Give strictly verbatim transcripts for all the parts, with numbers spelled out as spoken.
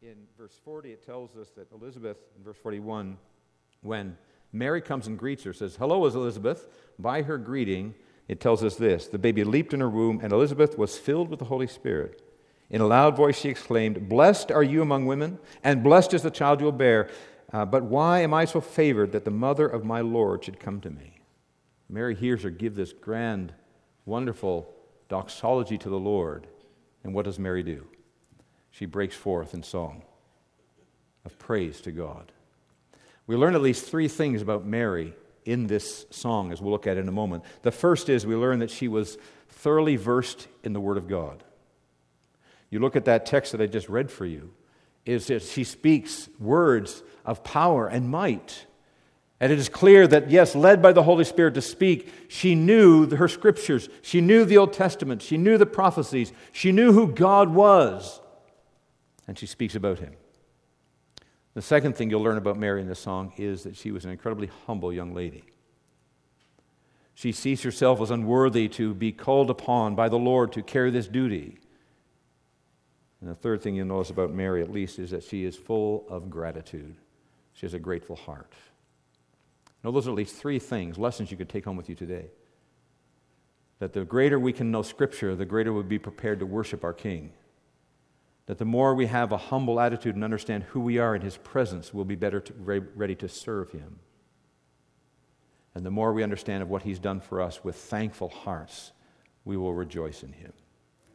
in verse forty, it tells us that Elizabeth, in verse forty-one, when Mary comes and greets her, says, "Hello, Elizabeth." By her greeting, it tells us this: the baby leaped in her womb, and Elizabeth was filled with the Holy Spirit. In a loud voice she exclaimed, "Blessed are you among women, and blessed is the child you will bear. Uh, but why am I so favored that the mother of my Lord should come to me?" Mary hears her give this grand, wonderful doxology to the Lord. And what does Mary do? She breaks forth in song of praise to God. We learn at least three things about Mary in this song, as we'll look at in a moment. The first is we learn that she was thoroughly versed in the Word of God. You look at that text that I just read for you, is that she speaks words of power and might. And it is clear that, yes, led by the Holy Spirit to speak, she knew her scriptures, she knew the Old Testament, she knew the prophecies, she knew who God was, and she speaks about Him. The second thing you'll learn about Mary in this song is that she was an incredibly humble young lady. She sees herself as unworthy to be called upon by the Lord to carry this duty. And the third thing you'll notice about Mary, at least, is that she is full of gratitude. She has a grateful heart. Now, those are at least three things, lessons you could take home with you today. That the greater we can know Scripture, the greater we'll be prepared to worship our King. That the more we have a humble attitude and understand who we are in His presence, we'll be better to, ready to serve Him. And the more we understand of what He's done for us with thankful hearts, we will rejoice in Him.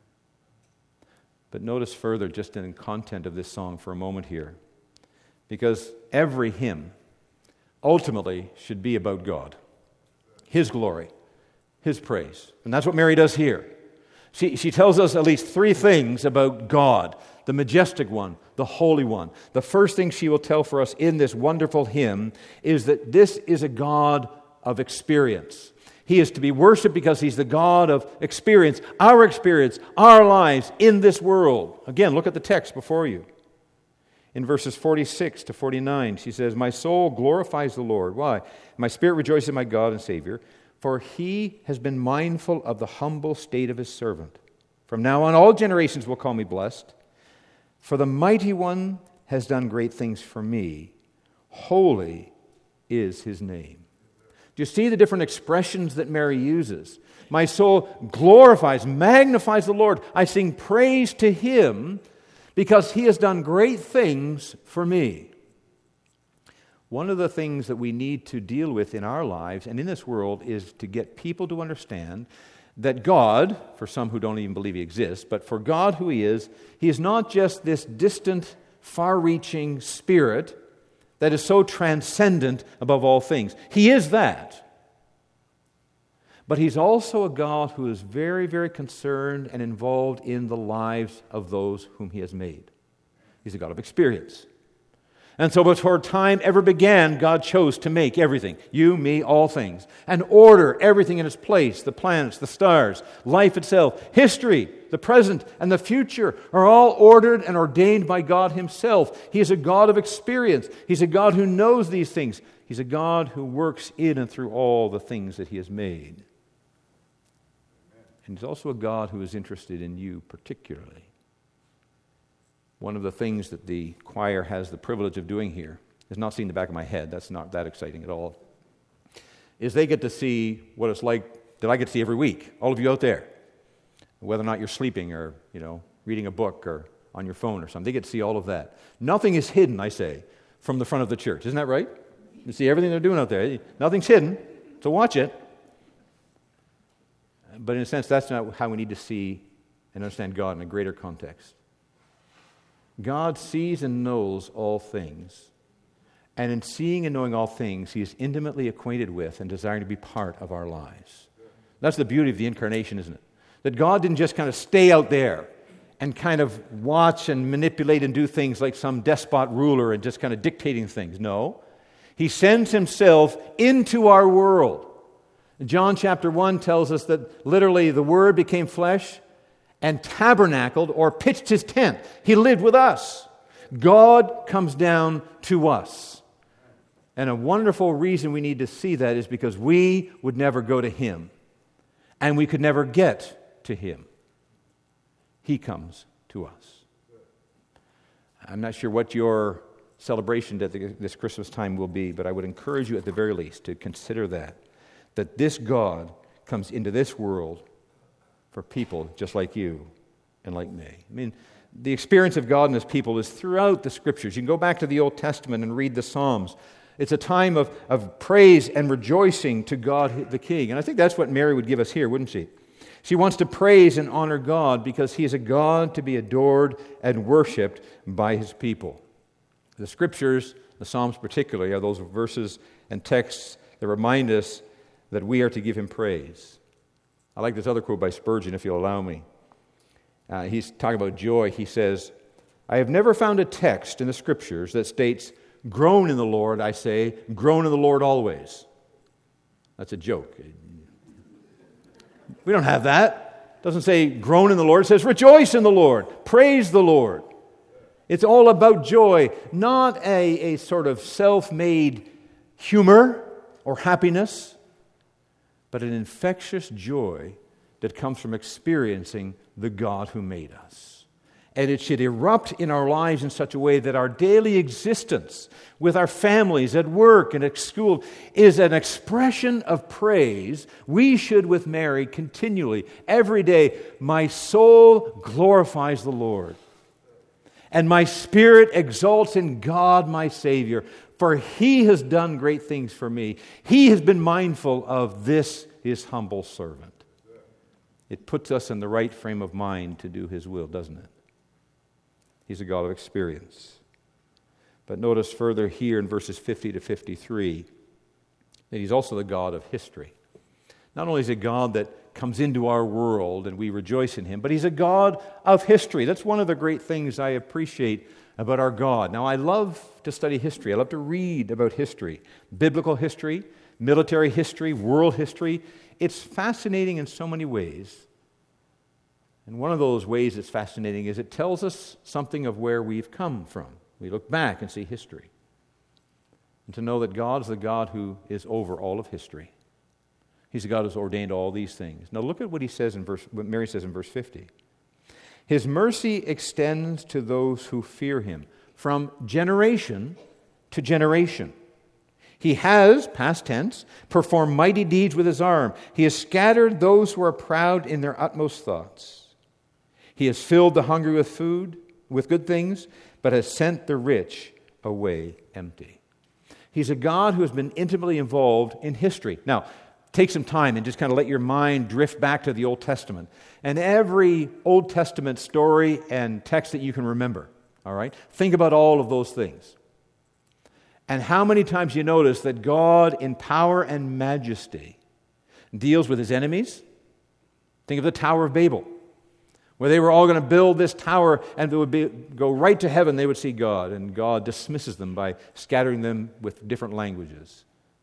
But notice further, just in the content of this song for a moment here, because every hymn ultimately should be about God, His glory, His praise. And that's what Mary does here. She, she tells us at least three things about God, the majestic one, the holy one. The first thing she will tell for us in this wonderful hymn is that this is a God of experience. He is to be worshipped because He's the God of experience, our experience, our lives in this world. Again, look at the text before you. In verses forty-six to forty-nine, she says, "My soul glorifies the Lord." Why? "My spirit rejoices in my God and Savior, for He has been mindful of the humble state of His servant. From now on, all generations will call me blessed. For the Mighty One has done great things for me. Holy is His name." Do you see the different expressions that Mary uses? My soul glorifies, magnifies the Lord. I sing praise to Him because He has done great things for me. One of the things that we need to deal with in our lives and in this world is to get people to understand that God, for some who don't even believe He exists, but for God who He is, He is not just this distant, far-reaching spirit that is so transcendent above all things. He is that. But He's also a God who is very, very concerned and involved in the lives of those whom He has made. He's a God of experience. And so before time ever began, God chose to make everything, you, me, all things, and order everything in its place. The planets, the stars, life itself, history, the present, and the future are all ordered and ordained by God Himself. He is a God of experience. He's a God who knows these things. He's a God who works in and through all the things that He has made. And He's also a God who is interested in you particularly. One of the things that the choir has the privilege of doing here is not seeing the back of my head. That's not that exciting at all. Is they get to see what it's like that I get to see every week. All of you out there. Whether or not you're sleeping or, you know, reading a book or on your phone or something. They get to see all of that. Nothing is hidden, I say, from the front of the church. Isn't that right? You see everything they're doing out there. Nothing's hidden. So watch it. But in a sense, that's not how we need to see and understand God in a greater context. God sees and knows all things. And in seeing and knowing all things, He is intimately acquainted with and desiring to be part of our lives. That's the beauty of the incarnation, isn't it? That God didn't just kind of stay out there and kind of watch and manipulate and do things like some despot ruler and just kind of dictating things. No. He sends Himself into our world. John chapter one tells us that literally the Word became flesh and tabernacled or pitched His tent. He lived with us. God comes down to us. And a wonderful reason we need to see that is because we would never go to Him. And we could never get to Him. He comes to us. I'm not sure what your celebration at the, this Christmas time will be, but I would encourage you at the very least to consider that, that this God comes into this world for people just like you and like me. I mean, the experience of God and His people is throughout the Scriptures. You can go back to the Old Testament and read the Psalms. It's a time of, of praise and rejoicing to God the King. And I think that's what Mary would give us here, wouldn't she? She wants to praise and honor God because He is a God to be adored and worshipped by His people. The Scriptures, the Psalms particularly, are those verses and texts that remind us that we are to give Him praise. I like this other quote by Spurgeon, if you'll allow me. Uh, he's talking about joy. He says, "I have never found a text in the Scriptures that states, 'Groan in the Lord,' I say, 'groan in the Lord always.'" That's a joke. We don't have that. It doesn't say, "Groan in the Lord." It says, "Rejoice in the Lord. Praise the Lord." It's all about joy, not a, a sort of self-made humor or happiness, but an infectious joy that comes from experiencing the God who made us. And it should erupt in our lives in such a way that our daily existence with our families, at work and at school, is an expression of praise. We should, with Mary, continually, every day, "My soul glorifies the Lord, and my spirit exalts in God my Savior, for He has done great things for me. He has been mindful of this, His humble servant." It puts us in the right frame of mind to do His will, doesn't it? He's a God of experience. But notice further here in verses fifty to fifty-three that He's also the God of history. Not only is He a God that comes into our world and we rejoice in Him, but He's a God of history. That's one of the great things I appreciate about our God. Now, I love to study history. I love to read about history, biblical history, military history, world history. It's fascinating in so many ways. And one of those ways it's fascinating is it tells us something of where we've come from. We look back and see history. And to know that God is the God who is over all of history. He's the God who's ordained all these things. Now look at what he says in verse, what Mary says in verse fifty. "His mercy extends to those who fear Him from generation to generation. He has," past tense, "performed mighty deeds with His arm. He has scattered those who are proud in their utmost thoughts. He has filled the hungry with food, with good things, but has sent the rich away empty." He's a God who has been intimately involved in history. Now, take some time and just kind of let your mind drift back to the Old Testament. And every Old Testament story and text that you can remember, all right? Think about all of those things. And how many times you notice that God in power and majesty deals with His enemies? Think of the Tower of Babel, where they were all going to build this tower and it would be, go right to heaven, they would see God. And God dismisses them by scattering them with different languages.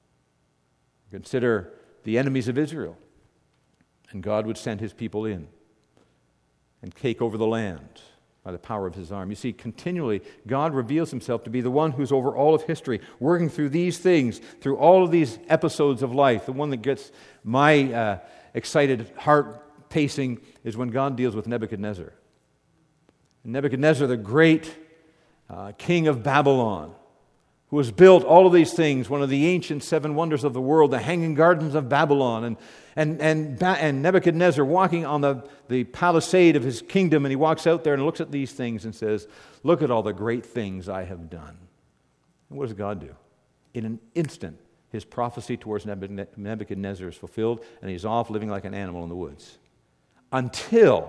Consider the enemies of Israel. And God would send His people in and take over the land by the power of His arm. You see, continually, God reveals Himself to be the one who's over all of history, working through these things, through all of these episodes of life. The one that gets my uh, excited heart pacing is when God deals with Nebuchadnezzar. Nebuchadnezzar, the great uh, king of Babylon, who has built all of these things, one of the ancient seven wonders of the world, the Hanging Gardens of Babylon, and and and, and Nebuchadnezzar walking on the, the palisade of his kingdom, and he walks out there and looks at these things and says, "Look at all the great things I have done." And what does God do? In an instant, His prophecy towards Nebuchadnezzar is fulfilled, and he's off living like an animal in the woods. Until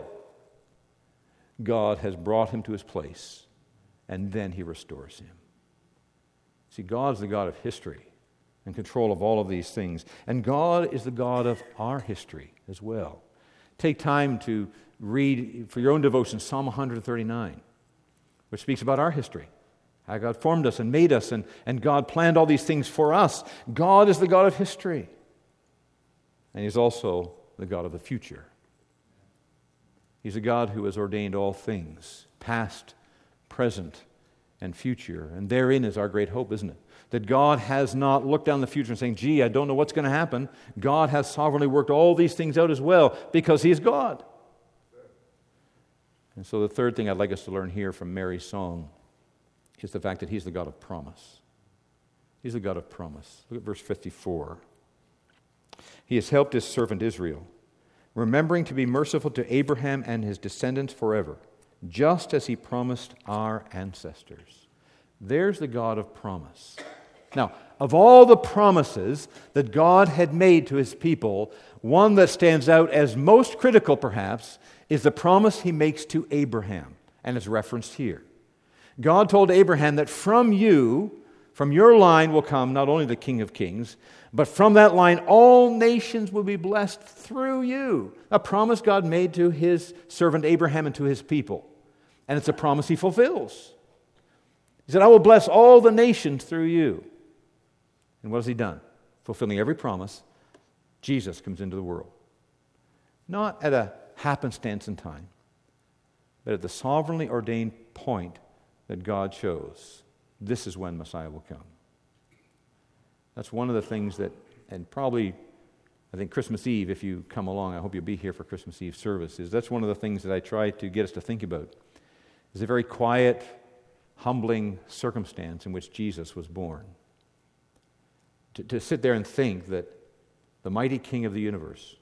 God has brought him to his place, and then He restores him. See, God is the God of history, in control of all of these things. And God is the God of our history as well. Take time to read, for your own devotion, Psalm one thirty-nine, which speaks about our history. How God formed us and made us, and, and God planned all these things for us. God is the God of history. And He's also the God of the future. He's a God who has ordained all things, past, present, and future. And therein is our great hope, isn't it? That God has not looked down the future and saying, "Gee, I don't know what's going to happen." God has sovereignly worked all these things out as well, because He is God. And so the third thing I'd like us to learn here from Mary's song is the fact that he's the God of promise. He's the God of promise. Look at verse fifty-four. He has helped his servant Israel, remembering to be merciful to Abraham and his descendants forever, just as he promised our ancestors. There's the God of promise. Now, of all the promises that God had made to his people, one that stands out as most critical, perhaps, is the promise he makes to Abraham, and is referenced here. God told Abraham that from you, from your line will come not only the King of Kings, but from that line all nations will be blessed through you. A promise God made to his servant Abraham and to his people. And it's a promise he fulfills. He said, I will bless all the nations through you. And what has he done? Fulfilling every promise, Jesus comes into the world. Not at a happenstance in time, but at the sovereignly ordained point that God chose. This is when Messiah will come. That's one of the things that, and probably, I think Christmas Eve, if you come along, I hope you'll be here for Christmas Eve services. That's one of the things that I try to get us to think about. It's a very quiet, humbling circumstance in which Jesus was born. To, to sit there and think that the mighty King of the universe,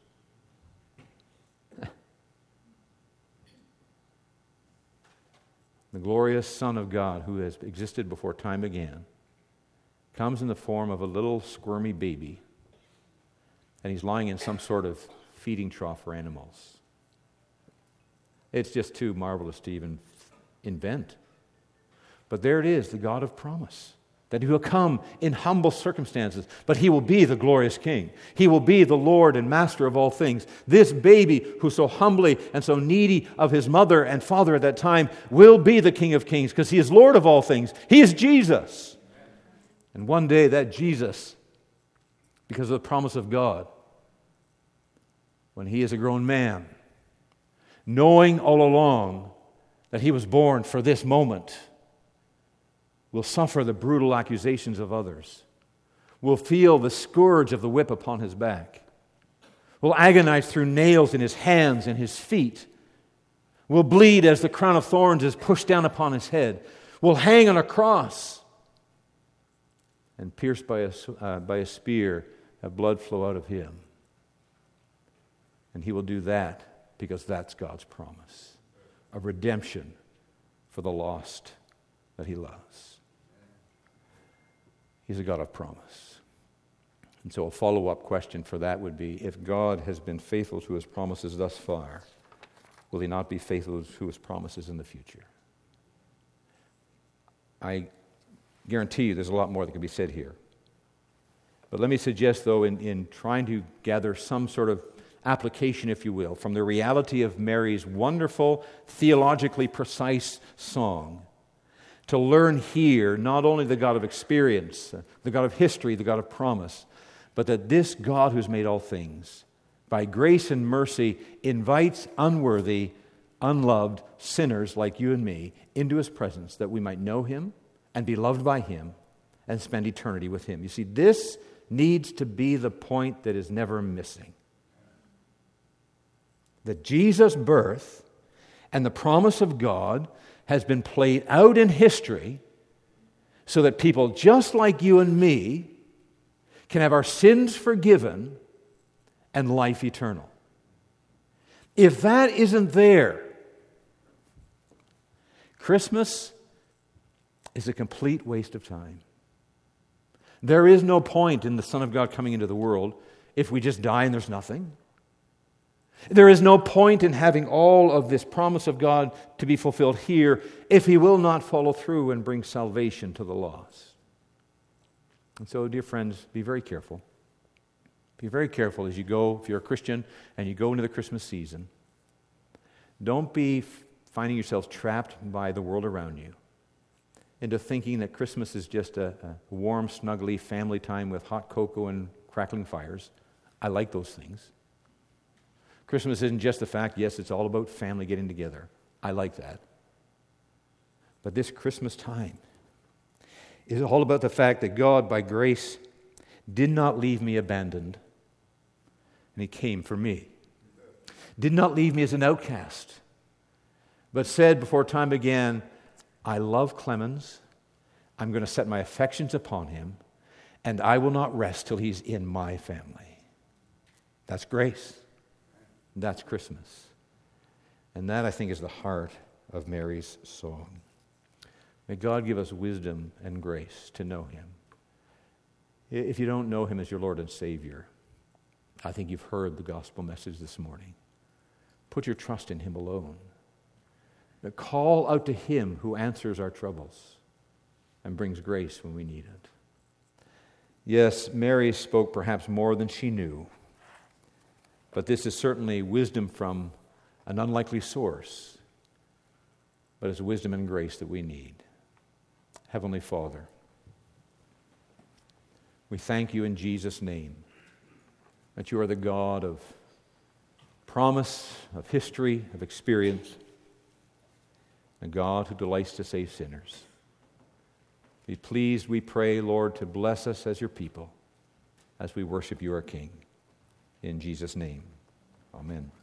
the glorious Son of God who has existed before time began, comes in the form of a little squirmy baby, and he's lying in some sort of feeding trough for animals. It's just too marvelous to even invent. But there it is, the God of promise, that he will come in humble circumstances, but he will be the glorious King. He will be the Lord and Master of all things. This baby, who so humbly and so needy of his mother and father at that time, will be the King of Kings because he is Lord of all things. He is Jesus. And one day that Jesus, because of the promise of God, when he is a grown man, knowing all along that he was born for this moment, will suffer the brutal accusations of others, will feel the scourge of the whip upon his back, will agonize through nails in his hands and his feet, will bleed as the crown of thorns is pushed down upon his head, will hang on a cross, and pierced by a, uh, by a spear, have blood flow out of him. And he will do that because that's God's promise of redemption for the lost that he loves. He's a God of promise. And so a follow-up question for that would be, if God has been faithful to his promises thus far, will he not be faithful to his promises in the future? I guarantee you there's a lot more that can be said here. But let me suggest, though, in, in trying to gather some sort of application, if you will, from the reality of Mary's wonderful, theologically precise song, to learn here not only the God of experience, the God of history, the God of promise, but that this God who's made all things, by grace and mercy, invites unworthy, unloved sinners like you and me into his presence that we might know him and be loved by him and spend eternity with him. You see, this needs to be the point that is never missing. That Jesus' birth and the promise of God has been played out in history so that people just like you and me can have our sins forgiven and life eternal. If that isn't there, Christmas is a complete waste of time. There is no point in the Son of God coming into the world if we just die and there's nothing. There is no point in having all of this promise of God to be fulfilled here if he will not follow through and bring salvation to the lost. And so, dear friends, be very careful. Be very careful as you go, if you're a Christian and you go into the Christmas season. Don't be finding yourselves trapped by the world around you into thinking that Christmas is just a, a warm, snuggly family time with hot cocoa and crackling fires. I like those things. Christmas isn't just the fact, yes, it's all about family getting together. I like that. But this Christmas time is all about the fact that God, by grace, did not leave me abandoned, and he came for me. Did not leave me as an outcast, but said before time began, I love Clemens, I'm going to set my affections upon him, and I will not rest till he's in my family. That's grace. That's Christmas. And that, I think, is the heart of Mary's song. May God give us wisdom and grace to know him. If you don't know him as your Lord and Savior, I think you've heard the gospel message this morning. Put your trust in him alone. Call out to him who answers our troubles and brings grace when we need it. Yes, Mary spoke perhaps more than she knew, but this is certainly wisdom from an unlikely source, but it's wisdom and grace that we need. Heavenly Father, we thank you in Jesus' name that you are the God of promise, of history, of experience, a God who delights to save sinners. Be pleased, we pray, Lord, to bless us as your people as we worship you, our King. In Jesus' name, amen.